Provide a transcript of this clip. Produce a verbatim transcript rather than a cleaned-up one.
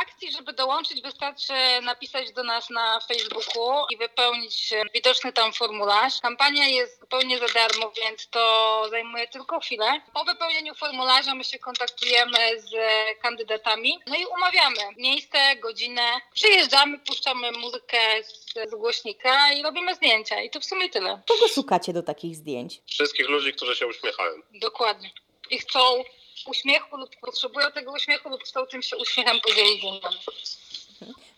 akcji, żeby dołączyć, wystarczy napisać do nas na Facebooku i wypełnić widoczny tam formularz. Kampania jest zupełnie za darmo, więc to zajmuje tylko chwilę. Po wypełnieniu formularza my się kontaktujemy z kandydatami, no i umawiamy miejsce, godzinę. Przyjeżdżamy, puszczamy muzykę z, z głośnika i robimy zdjęcia. I to w sumie tyle. Kogo szukacie do takich zdjęć? Wszystkich ludzi, którzy się uśmiechają. Dokładnie. I chcą uśmiechu lub potrzebują tego uśmiechu lub chcą tym się uśmiechem podzielić z innymi.